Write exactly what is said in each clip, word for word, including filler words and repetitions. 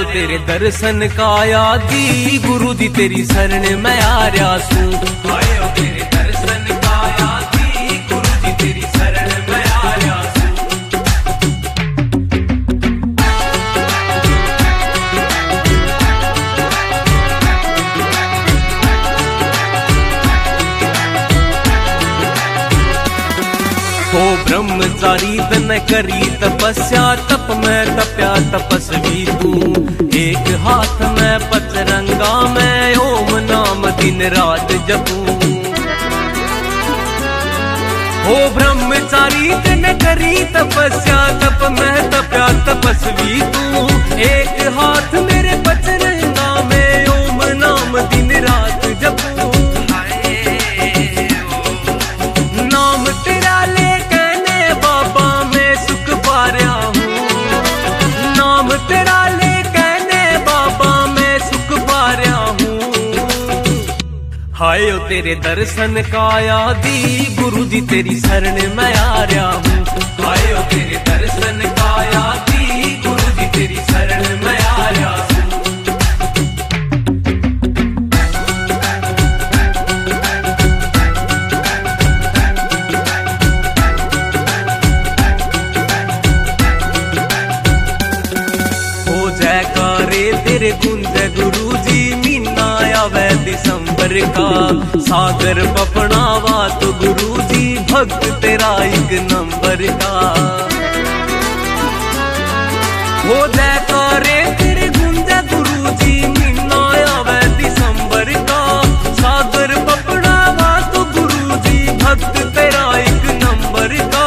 तेरे दर्शन काया दी गुरु दी तेरी शरण मैं आ रहा सू। आयो तेरे दर्शन काया दी गुरु दी तेरी शरण मैं आ रहा सू। हो ब्रह्मचारी तन करी तपस्या तप में तप्या तपस्वी तू। एक हाथ में पचरंगा मैं ओम नाम दिन रात जपू। हो ब्रह्मचारी तन करी तपस्या तप में तप्या तपस्वी तू। एक हाथ मेरे पचरंगा में ओम नाम दिन रात जपू। नाम तेरा ले तेरा ले कहने बाबा मैं सुख पा रहा हूँ। हाय ओ तेरे दर्शन काया दी गुरु दी तेरी शरण मैं आ रहा हूँ। हाय ओ तेरे दर्शन काया दी गुरु दी तेरी शरण मैं आ रहा हूँ। तेरे गुंज गुरु जी मीना आवे दिसंबर का। सागर पपनावा तो गुरु जी भक्त तेरा एक नंबर का। हो जयकारे तेरे गुंज गुरु जी मीना आवे दिसंबर का। सागर पपनावा तो गुरु जी भक्त तेरा एक नंबर का।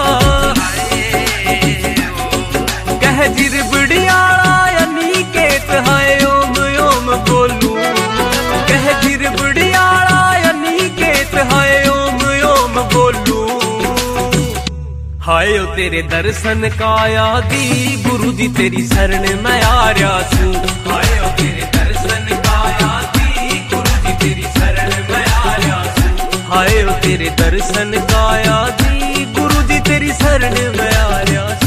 कह जिर बड़िया हाय ओम ओम बोलू। कह जिर बुढ़ियाला अनिकेत हाय ओम ओम बोलू। हाय ओ तेरे दर्शन काया दी गुरु दी तेरी शरण मैं आ रहा सू। हाय ओ तेरे दर्शन काया दी गुरु दी तेरी शरण मैं आ रहा सू। हाय ओ तेरे दर्शन काया दी गुरु दी तेरी शरण मैं आ रहा सू।